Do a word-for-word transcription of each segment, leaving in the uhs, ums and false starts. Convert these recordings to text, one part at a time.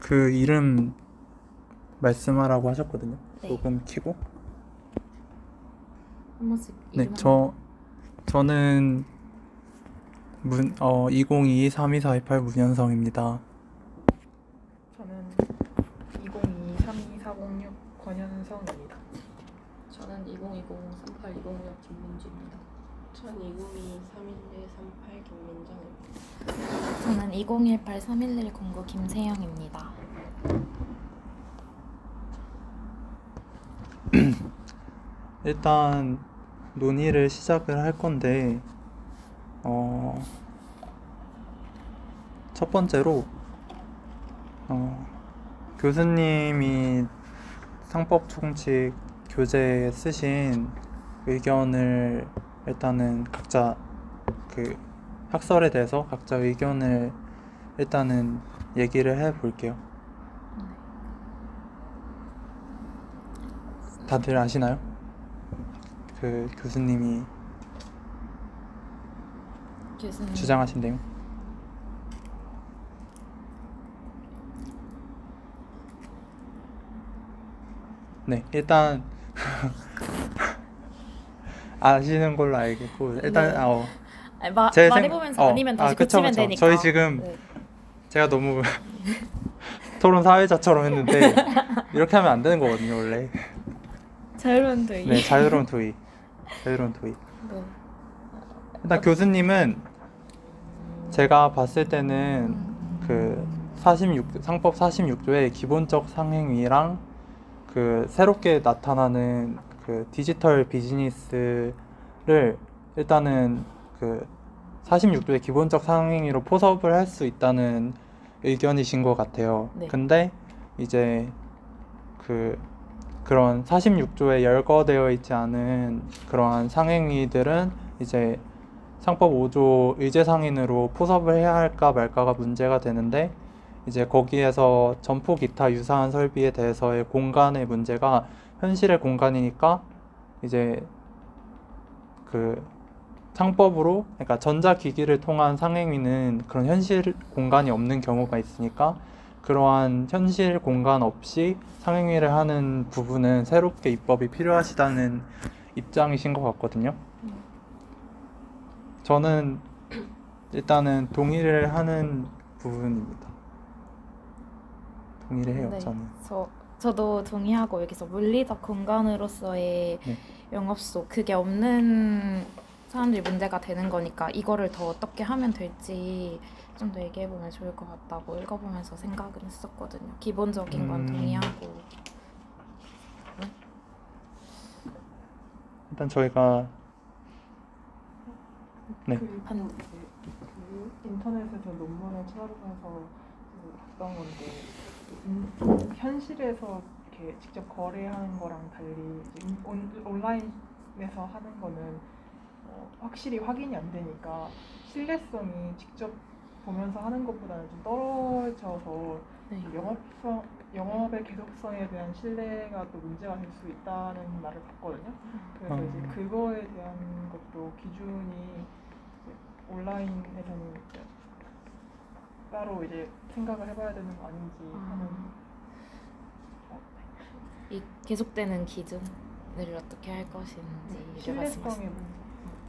그 이름 말씀하라고 하셨거든요. 네. 녹음 키고. 한 번씩 네, 이름 저 저는 문, 어, 이공이이 삼이사이팔 문현성입니다. 저는 이공이이 삼이사공육 권현성입니다. 저는 이공이공 삼팔이공육 김민주입니다. 전 이공이이 삼일일 삼팔 김민정입니다. 저는 이공일팔 삼일일 공구 김세영입니다. 일단 논의를 시작을 할 건데 어, 첫 번째로 어, 교수님이 상법 총칙 교재에 쓰신 의견을 일단은 각자 그 학설에 대해서 각자 의견을 일단은 얘기를 해 볼게요. 다들 아시나요? 그 교수님이 교수님 주장하신 내용. 네, 일단 아시는 걸로 알겠고 일단 네. 아, 어, 아니, 마, 제 생- 말해보면서 어, 아니면 다시 아, 그쵸, 고치면 그쵸. 되니까. 저희 지금 네. 제가 너무 토론 사회자처럼 했는데 이렇게 하면 안 되는 거거든요, 원래. 자유로운 도의. 네, 자유로운 도의. 자유로운 도의. 네. 일단 교수님은 제가 봤을 때는 그 사십육 상법 사십육 조의 기본적 상행위랑 그 새롭게 나타나는 그 디지털 비즈니스를 일단은 그 사십육 조의 기본적 상행위로 포섭을 할 수 있다는 의견이신 것 같아요. 네. 근데 이제 그 그런 사십육 조에 열거되어 있지 않은 그러한 상행위들은 이제 상법 오 조 의제상인으로 포섭을 해야 할까 말까가 문제가 되는데 이제 거기에서 점포 기타 유사한 설비에 대해서의 공간의 문제가 현실의 공간이니까 이제 그 상법으로 그러니까 전자기기를 통한 상행위는 그런 현실 공간이 없는 경우가 있으니까 그러한 현실 공간 없이 상행위를 하는 부분은 새롭게 입법이 필요하시다는 입장이신 것 같거든요. 저는 일단은 동의를 하는 부분입니다. 동의를 해요, 네. 저는. 저 저도 동의하고 여기서 물리적 공간으로서의 네. 영업소 그게 없는 사람들이 문제가 되는 거니까 이거를 더 어떻게 하면 될지 좀 더 얘기해 보면 좋을 것 같다고 읽어보면서 생각은 했었거든요. 기본적인 건 음. 동의하고. 일단 저희가 네. 그, 한- 그 인터넷에서 논문을 찾아보면서 그 봤던 건데 인, 현실에서 이렇게 직접 거래하는 거랑 달리 이제 인- 온, 온라인에서 하는 거는 어, 확실히 확인이 안 되니까 신뢰성이 직접 보면서 하는 것보다는 좀 떨어져서 네. 영업성, 영업의 계속성에 대한 신뢰가 또 문제가 될 수 있다는 말을 봤거든요. 그래서 어. 이제 그거에 대한 것도 기준이 이제 온라인에서는 이제 따로 이제 생각을 해봐야 되는 거 아닌지 하는. 어, 이 계속되는 기준을 어떻게 할 것인지를 신뢰성의 말씀하셨어요. 문제.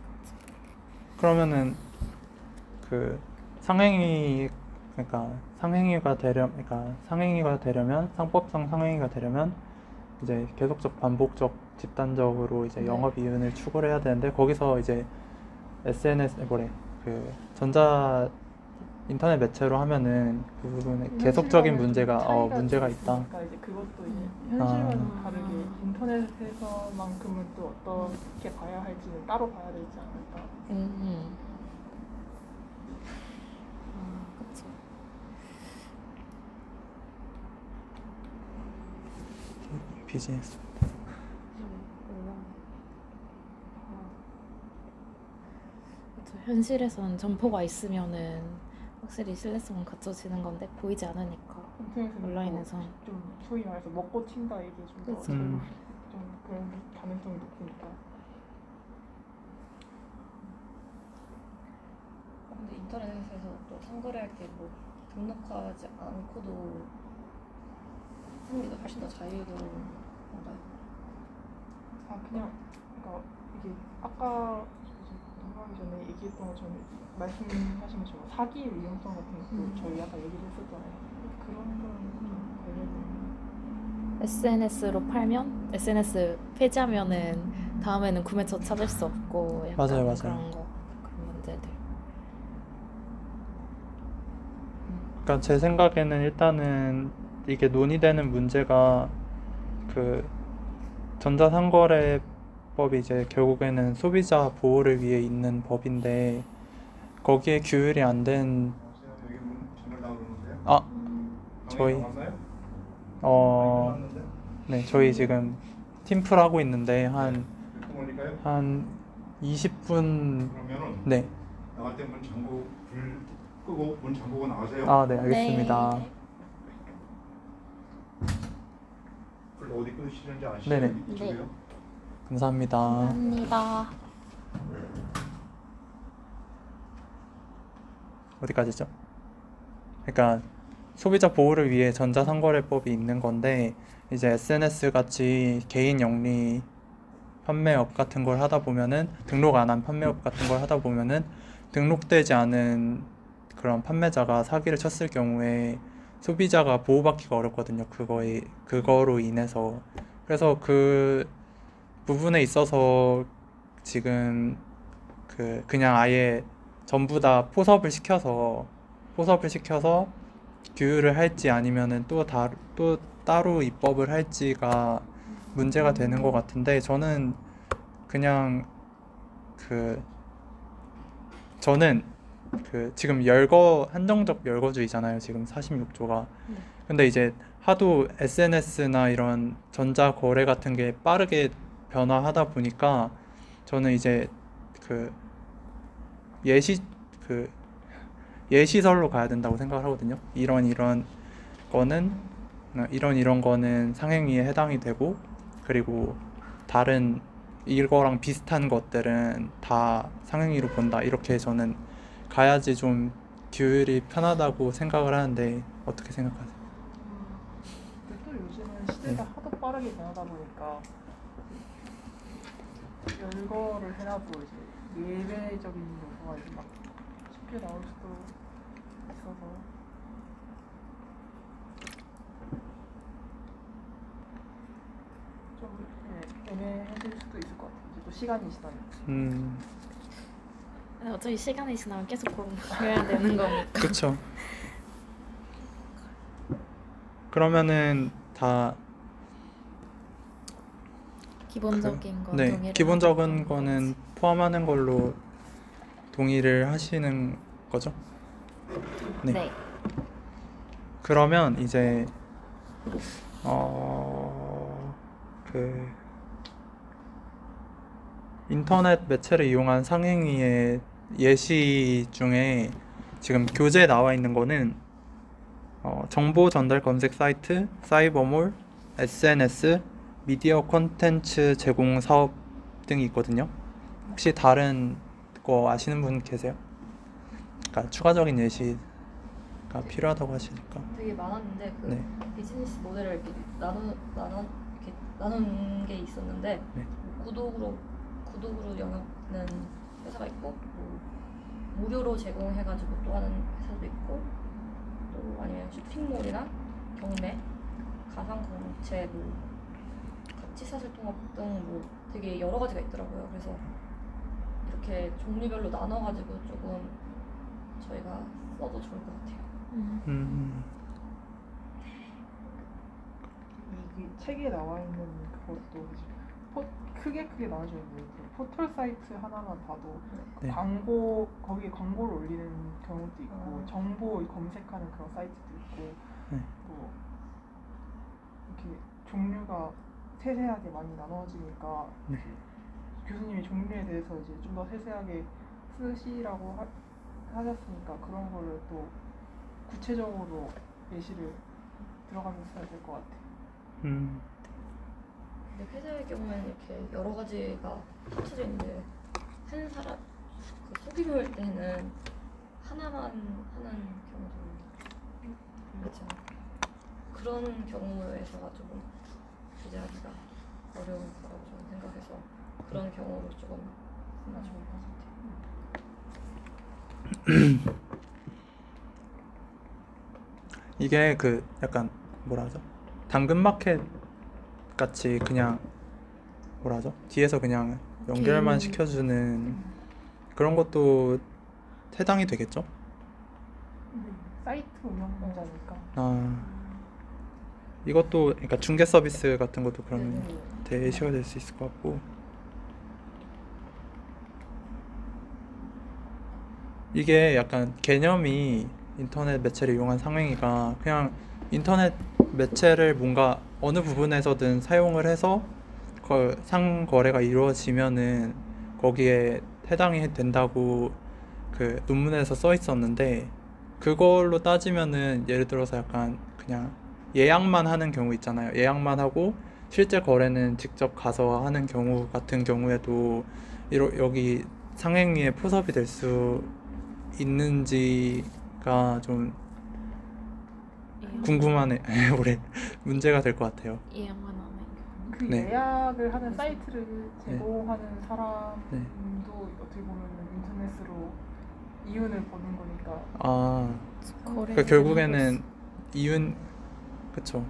그러면은 그 상행위 그러니까 상행위가 되려 그러니까 상행위가 되려면 상법상 상행위가 되려면 이제 계속적 반복적 집단적으로 이제 네. 영업 이윤을 추구를 해야 되는데 거기서 이제 에스엔에스 뭐래 그 전자 인터넷 매체로 하면은 그 부분에 계속적인 문제가 어 문제가 있다. 그러니까 이제 그것도 이제 현실과는 아. 다르게 인터넷에서만큼은 또 어떻게 봐야 할지는 따로 봐야 되지 않을까. 음. 아, 그쵸. 비즈니스. 그쵸. 현실에선 점포가 있으면은 확실히 신뢰성은 갖춰지는 건데 보이지 않으니까 인터넷에는 온라인에선 좀 소위 말해서 먹고 튄다 이게 좀더 그치. 음. 좀 그런 가능성이 높으니까. 근데 인터넷에서 또 상거래할 게 뭐 등록하지 않고도 하는 게 훨씬 더 자유로운 건가요? 아 그냥 그러니까 이게 아까 나가기 전에 얘기했던 것처럼 말씀하신 것처럼 사기 위험성 같은 것도 음. 저희 아까 얘기를 했었잖아요. 그런 거는 좀 관련된 에스엔에스로 팔면 에스엔에스 폐지하면은 다음에는 구매처 찾을 수 없고 약간 맞아요, 맞아요. 그런 거 그런 문제들. 그러니까 제 생각에는 일단은 이게 논의되는 문제가 그 전자상거래법이 이제 결국에는 소비자 보호를 위해 있는 법인데 거기에 규율이 안 된 여기 문 정말 나오는데요? 아, 방이 저희 나왔나요? 어, 끝났는데? 네, 저희 지금 팀플 하고 있는데 한 몇분 걸릴까요? 한 이십 분. 그러면은 네. 나갈 때 문 잠그고 불 끄고 문 잠그고 나가세요. 아, 네, 알겠습니다. 네. 불 어디 끄시는지 아시죠? 네네. 이쪽이요? 감사합니다. 감사합니다. 어디까지죠? 그러니까 소비자 보호를 위해 전자상거래법이 있는 건데 이제 에스엔에스 같이 개인 영리 판매업 같은 걸 하다 보면은 등록 안 한 판매업 같은 걸 하다 보면은 등록되지 않은 그런 판매자가 사기를 쳤을 경우에 소비자가 보호받기가 어렵거든요. 그거에 그거로 인해서 그래서 그 부분에 있어서 지금 그 그냥 아예 전부 다 포섭을 시켜서 포섭을 시켜서 규율을 할지 아니면은 또 다, 또 따로 입법을 할지가 문제가 되는 것 같은데 저는 그냥 그 저는 그 지금 열거 한정적 열거주의잖아요. 지금 사십육 조가. 네. 근데 이제 하도 에스엔에스나 이런 전자 거래 같은 게 빠르게 변화하다 보니까 저는 이제 그 예시 그 예시설로 가야 된다고 생각을 하거든요. 이런 이런 거는 어, 이런 이런 거는 상행위에 해당이 되고 그리고 다른 이거랑 비슷한 것들은 다 상행위로 본다. 이렇게 저는 가야지 좀 규율이 편하다고 생각을 하는데 어떻게 생각하세요? 근데 또 요즘은 시대가 하도 빠르게 변하다 보니까 열거를 해놔도 이제 예외적인 요소가 이제 막 쉽게 나올 수도 있어서 좀 예, 애매해질 수도 있을 것 같아요. 이제 또 시간이 지나면. 음, 어차피 시간이 지나면 계속 공부해야 되는 거니까. 그쵸. 그러면은 다 기본적인 건 네, 동의를 기본적인 하는 거는 포함하는 걸로 동의를 하시는 거죠? 거지. 네. 네. 그러면 이제 어, 그 인터넷 매체를 이용한 상행위의 예시 중에 지금 교재에 나와 있는 거는 어, 정보 전달 검색 사이트, 사이버몰, 에스엔에스, 미디어 콘텐츠 제공 사업 등이 있거든요. 혹시 다른 거 아시는 분 계세요? 그러니까 추가적인 예시가 필요하다고 하시니까. 되게 많았는데 그 네. 비즈니스 모델을 이렇게 나누 나눠 이렇게 나눈 게 있었는데 네. 뭐 구독으로 구독으로 영업하는 회사가 있고 뭐 무료로 제공해가지고 또 하는 회사도 있고 또 아니면 쇼핑몰이나 경매, 가상공체, 뭐 가치사슬통합 등 뭐 되게 여러 가지가 있더라고요. 그래서 이렇게 종류별로 나눠가지고 조금 저희가 써도 좋을 것 같아요. 음. 음, 이 책에 나와 있는 그것도 이제 포, 크게 크게 나눠져 있는데 그 포털 사이트 하나만 봐도 네. 광고 거기에 광고를 올리는 경우도 있고 음. 정보 검색하는 그런 사이트도 있고 네. 또 이렇게 종류가 세세하게 많이 나눠지니까 네. 교수님이 종류에 대해서 이제 좀 더 세세하게 쓰시라고 하, 하셨으니까 그런 거를 또 구체적으로 예시를 들어가면서 써야 될 것 같아요. 음, 근데 회사의 경우에는 이렇게 여러 가지가 합쳐져 있는데 한 사람 그 소규모일 때는 하나만 하는 경우도 있지 않아요? 그런 경우에서가 조금 규제하기가 어려울 거라고 저는 생각해서 그런 경우로 조금 하면 좋을 것 같아요. 이게 그 약간 뭐라 하죠? 당근마켓 같이 그냥 뭐라 하죠? 뒤에서 그냥 연결만 음. 시켜주는 그런 것도 해당이 되겠죠? 사이트 운영자니까. 아 이것도 그러니까 중개 서비스 같은 것도 그러면 네, 네. 대시가 될 수 있을 것 같고 이게 약간 개념이 인터넷 매체를 이용한 상행위가 그냥 인터넷 매체를 뭔가 어느 부분에서든 사용을 해서 거- 상거래가 이루어지면은 거기에 해당이 된다고 그 논문에서 써 있었는데 그걸로 따지면은 예를 들어서 약간 그냥 예약만 하는 경우 있잖아요. 예약만 하고 실제 거래는 직접 가서 하는 경우 같은 경우에도 이러, 여기 상행위에 포섭이 될 수 있는지가 좀 궁금하네. 올해 문제가 될 것 같아요. 이해만 하네. 그 네. 예약을 하는 사이트를 제공하는 사람도 네. 어떻게 보면 인터넷으로 이윤을 버는 거니까 아, 거래 그 결국에는 이윤, 그쵸.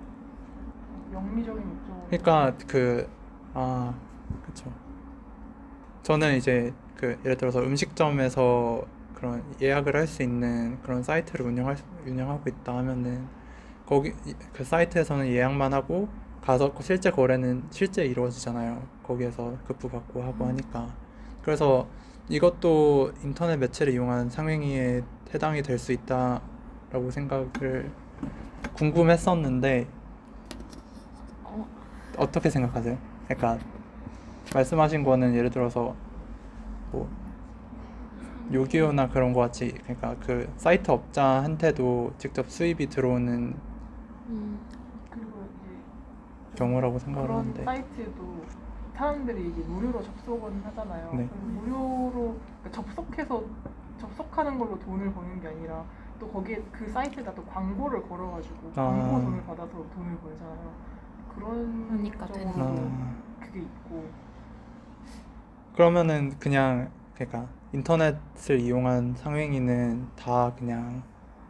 영리적인 목적으로. 그러니까 그, 아, 그쵸. 저는 이제 그 예를 들어서 음식점에서 그런 예약을 할 수 있는 그런 사이트를 운영할 수- 운영하고 있다 하면은 거기 이- 그 사이트에서는 예약만 하고 가서 실제 거래는 실제 이루어지잖아요. 거기에서 급부받고 하고 하니까. 그래서 이것도 인터넷 매체를 이용한 상행위에 해당이 될 수 있다라고 생각을 궁금했었는데 어, 어떻게 생각하세요? 그러니까 말씀하신 거는 예를 들어서 뭐 요기요나 그런 거 같이 그러니까 그 사이트 업자한테도 직접 수입이 들어오는 음, 그리고 이제 좀 경우라고 생각을 그런 하는데 사이트도 사람들이 이게 무료로 접속은 하잖아요. 네. 그래서 무료로 그러니까 접속해서 접속하는 걸로 돈을 버는 게 아니라 또 거기에 그 사이트에다 또 광고를 걸어가지고 아. 광고 돈을 받아서 돈을 벌잖아요. 그런 그러니까 되는 쪽으로도 아. 그게 있고 그러면은 그냥 그러니까 인터넷을 이용한 상행위는 다 그냥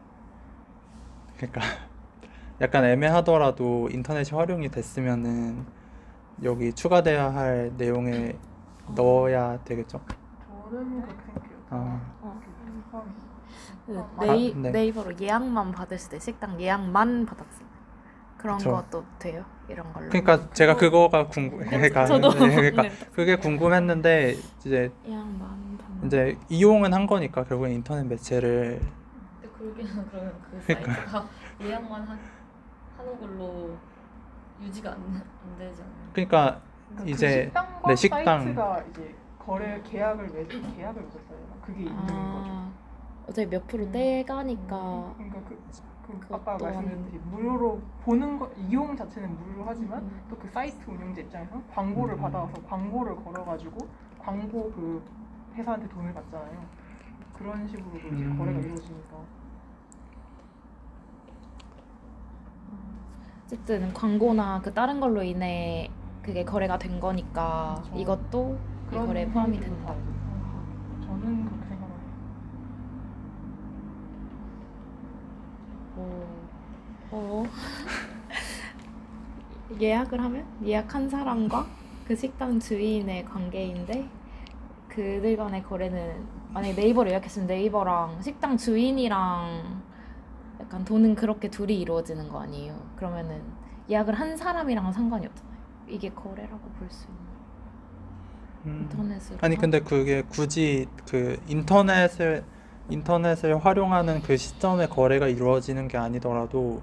그러니까 약간 애매하더라도 인터넷이 활용이 됐으면은 여기 추가돼야 할 내용에 넣어야 되겠죠? 저는 그렇게 생각해요. 다 아. 어. 이렇게 포함이. 그 아, 네이, 네. 네이버로 예약만 받을 때 식당 예약만 받았어요. 그런 그쵸. 것도 돼요? 이런 걸로? 그러니까 제가 그거- 그거가 궁금 그거 그러니까 저도 네, 그러니까 네. 그게 궁금했는데 이제 예약만 받는 이제 이용은 한 거니까 결국엔 인터넷 매체를 근데 그러기에는 그러면 그 그러니까. 사이트가 예약만 하, 하는 걸로 유지가 안, 안 되잖아요. 그러니까 그러니까 이제 그 식당과 네, 식당. 사이트가 이제 거래 계약을 맺 계약을 맺었어요. 그게 있는 거죠. 아, 어차피 몇 프로 음. 떼가니까 그러니까 그, 그 그것 아까 또한- 말씀드린 무료로 보는 거 이용 자체는 무료로 하지만 음. 또 그 사이트 운영자 입장에서 광고를 음. 받아와서 광고를 걸어가지고 광고 그 회사한테 돈을 받잖아요. 그런 식으로도 이제 음. 거래가 이루어지니까. 어쨌든 광고나 그 다른 걸로 인해 그게 거래가 된 거니까 그쵸. 이것도 이 그런 거래에 포함이 형식으로 된다. 봐야죠. 저는 그렇게 생각해요. 오. 어. 예약을 하면 예약한 사람과 그 식당 주인의 관계인데 그들 간의 거래는 만약에 네이버를 예약했으면 네이버랑 식당 주인이랑 약간 돈은 그렇게 둘이 이루어지는 거 아니에요. 그러면은 예약을 한 사람이랑은 상관이 없잖아요. 이게 거래라고 볼 수 있는 음. 인터넷으로 아니 근데 그게 굳이 그 인터넷을 인터넷을 활용하는 그 시점에 거래가 이루어지는 게 아니더라도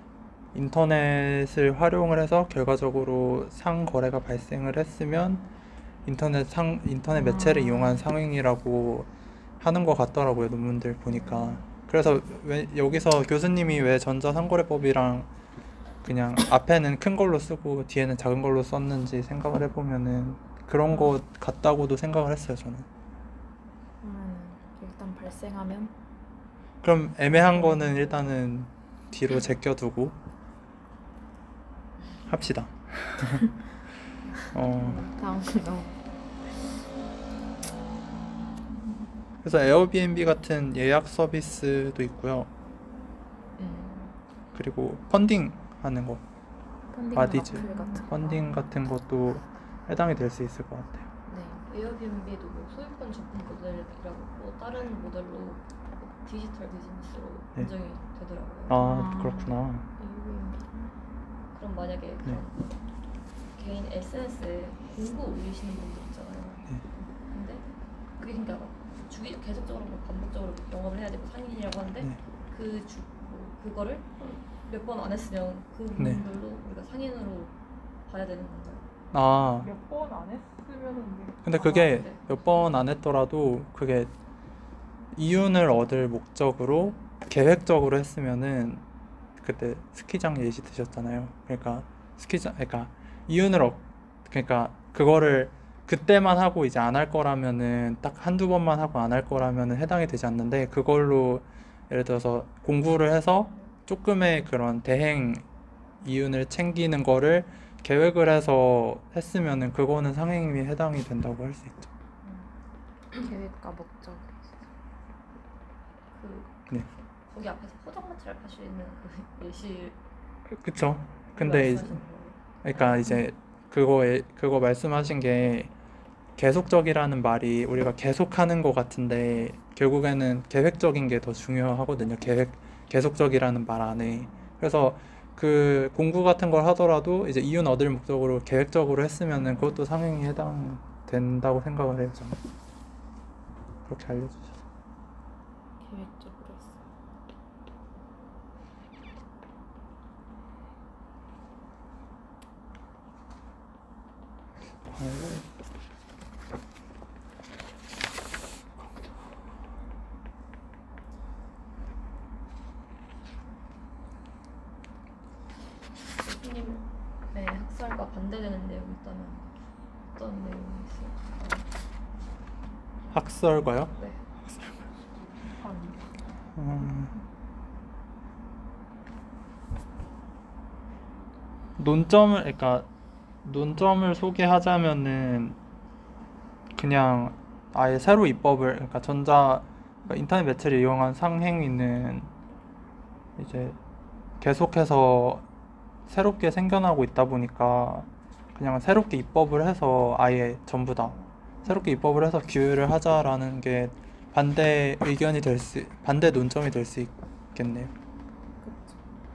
인터넷을 활용을 해서 결과적으로 상거래가 발생을 했으면 인터넷 상 인터넷 매체를 아. 이용한 상행위라고 하는 것 같더라고요, 논문들 보니까. 그래서 왜 여기서 교수님이 왜 전자상거래법이랑 그냥 앞에는 큰 걸로 쓰고 뒤에는 작은 걸로 썼는지 생각을 해보면은 그런 거 같다고도 생각을 했어요, 저는. 음, 일단 발생하면 그럼 애매한 거는 일단은 뒤로 제껴두고 합시다. 어, 다음 거. 그래서 에어비앤비 같은 예약 서비스도 있고요. 음, 그리고 펀딩 하는 거, 펀딩 마디즈, 어플 같은 거. 펀딩 같은 것도 해당이 될 수 있을 것 같아요. 네. 에어비앤비도 뭐 소유권 적분 모델이라고 뭐 다른 모델로 뭐 디지털 비즈니스로 네. 인정이 되더라고요. 아, 아. 그렇구나. 에어비앤비. 그럼 만약에 네. 그런 개인 에스엔에스에 공고 올리시는 분들 있잖아요. 네. 근데 그게 그러니까 주기 계속적으로 뭐 반복적으로 영업을 해야 되고 상인이라고 하는데 네. 그 주 뭐 그거를 몇 번 안 했으면 그 네. 분들도 우리가 상인으로 봐야 되는 건가요? 아, 몇 번 안 했으면은 이제 근데 아마 그게 네. 몇 번 안 했더라도 그게 이윤을 얻을 목적으로 계획적으로 했으면은 그때 스키장 예시 드셨잖아요. 그러니까 스키장, 그러니까 이윤을 얻, 그러니까 그거를 그때만 하고 이제 안 할 거라면은 딱 한두 번만 하고 안 할 거라면은 해당이 되지 않는데 그걸로 예를 들어서 공부를 해서 조금의 그런 대행 이윤을 챙기는 거를 계획을 해서 했으면은 그거는 상행위에 해당이 된다고 할 수 있죠. 계획과 목적. 그 네. 거기 앞에서 포장마차를 파시는 그 예시 그- 그쵸. 근데 이제- 말씀하시는 거예요? 그러니까 이제 그거에 그거 말씀하신 게 계속적이라는 말이 우리가 계속하는 것 같은데 결국에는 계획적인 게 더 중요하거든요. 계획 계속적이라는 말 안에. 그래서 그 공부 같은 걸 하더라도 이제 이윤 얻을 목적으로 계획적으로 했으면은 그것도 상행이 해당된다고 생각을 해요. 저는. 그렇게 알려주셔서. 계획적으로 했어. 아이고. 교수님의 학설과 반대되는 내용이 있다면 어떤 내용이 있어요? 학설과요? 네. 한 음, 논점을 그러니까 논점을 소개하자면은 그냥 아예 새로 입법을 그러니까 전자 그러니까 인터넷 매체를 이용한 상행위는 이제 계속해서 새롭게 생겨나고 있다 보니까 그냥 새롭게 입법을 해서 아예 전부 다 새롭게 입법을 해서 규율을 하자라는 게 반대 의견이 될 수, 반대 논점이 될 수 있겠네요. 그쵸.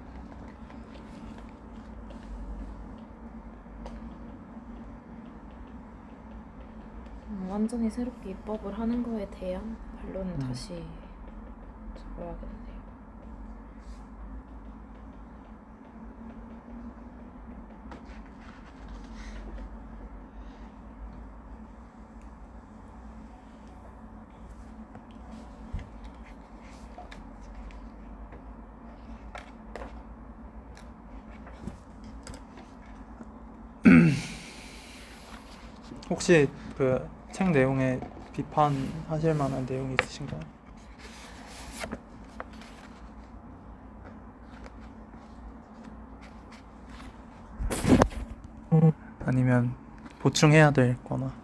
음, 완전히 새롭게 입법을 하는 거에 대한 반론은 음. 다시 적어야겠네요. 혹시 그 책 내용에 비판하실 만한 내용이 있으신가요? 아니면 보충해야 될 거나.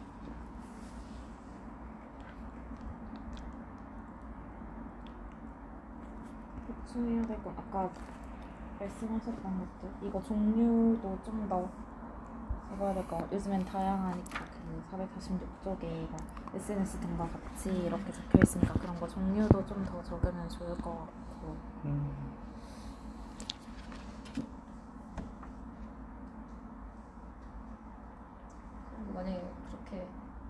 보충해야 될 건 아까 말씀하셨던 것들 이거 종류도 좀 더 적어야 될 것 같아요. 요즘엔 다양하니까 그 사백사십육 쪽에 에스엔에스 등과 같이 이렇게 적혀 있으니까 그런 거 종류도 좀 더 적으면 좋을 것 같고. 음, 그리고 만약에 그렇게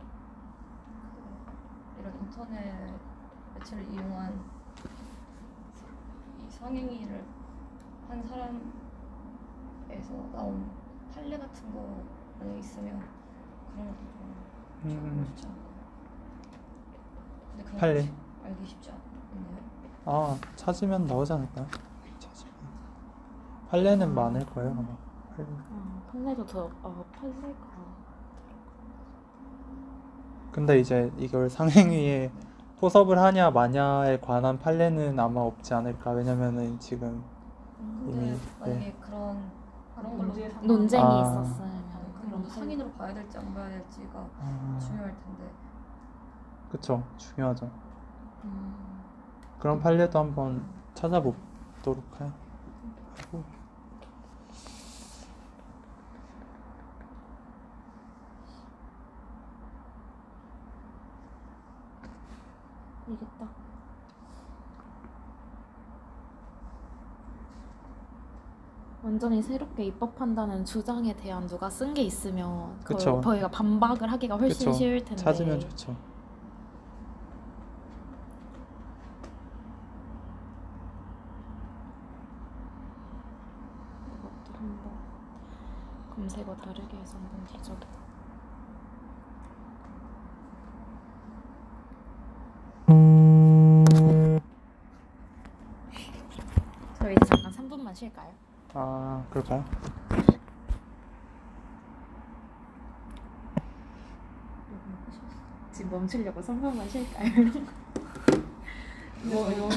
그 이런 인터넷 매체를 이용한 이 성행위를 한 사람에서 나온 판례 같은 거 만약에 있으면 그런 것도 좀 음, 좋지 않을까요? 근데 그런 판례? 거 알기 쉽지 않나요? 아 찾으면 나오지 않을까요? 찾으면. 판례는 많을 거예요 아마. 판례. 아, 판례도 더, 아, 판례가. 근데 이제 이걸 상행위에 포섭을 하냐 마냐에 관한 판례는 아마 없지 않을까. 왜냐면은 지금 근데 이미, 만약에 네. 그런 그런 걸로 문제 상황. 논쟁이 아. 있었으면 그런 그런 거 상인으로 봐야 될지 안 봐야 될지가 아, 중요할 텐데. 그쵸. 중요하죠. 음, 그런 판례도 한번 찾아보도록 해- 하고. 이겠다. 완전히 새롭게 입법한다는 주장에 대한 누가 쓴 게 있으면 그 그쵸. 저희가 반박을 하기가 훨씬 그쵸. 쉬울 텐데. 찾으면 좋죠. 이것도 한번 검색어 다르게 해서 한번 뒤져봐. 저희 이제 잠깐 삼 분만 쉴까요? 아, 그럴까요? 지금 멈추려고 삼 분만 쉴까요? 뭐, 뭐